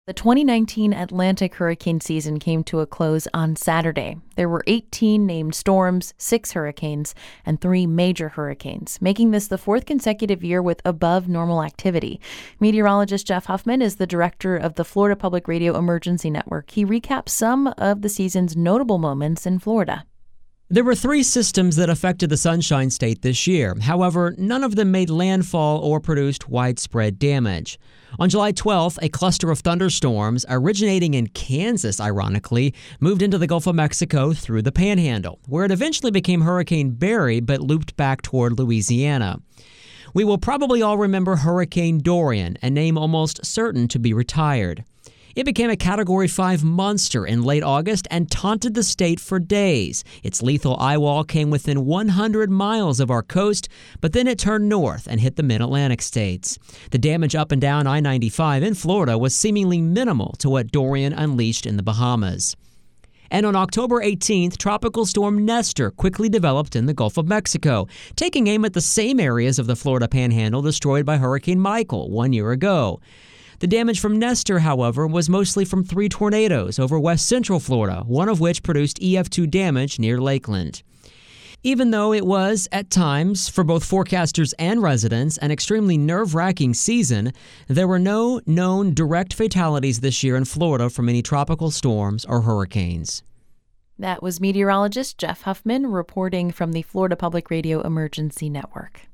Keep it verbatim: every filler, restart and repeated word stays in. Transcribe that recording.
The twenty nineteen Atlantic hurricane season came to a close on Saturday. There were eighteen named storms, six hurricanes, and three major hurricanes, making this the fourth consecutive year with above normal activity. Meteorologist Jeff Huffman is the director of the Florida Public Radio Emergency Network. He recaps some of the season's notable moments in Florida. There were three systems that affected the Sunshine State this year. However, none of them made landfall or produced widespread damage. On July twelfth, a cluster of thunderstorms originating in Kansas, ironically, moved into the Gulf of Mexico through the Panhandle, where it eventually became Hurricane Barry but looped back toward Louisiana. We will probably all remember Hurricane Dorian, a name almost certain to be retired. It became a Category five monster in late August and taunted the state for days. Its lethal eyewall came within one hundred miles of our coast, but then it turned north and hit the mid-Atlantic states. The damage up and down I ninety-five in Florida was seemingly minimal to what Dorian unleashed in the Bahamas. And on October eighteenth, Tropical Storm Nestor quickly developed in the Gulf of Mexico, taking aim at the same areas of the Florida Panhandle destroyed by Hurricane Michael one year ago. The damage from Nestor, however, was mostly from three tornadoes over west central Florida, one of which produced E F two damage near Lakeland. Even though it was, at times, for both forecasters and residents, an extremely nerve-wracking season, there were no known direct fatalities this year in Florida from any tropical storms or hurricanes. That was meteorologist Jeff Huffman reporting from the Florida Public Radio Emergency Network.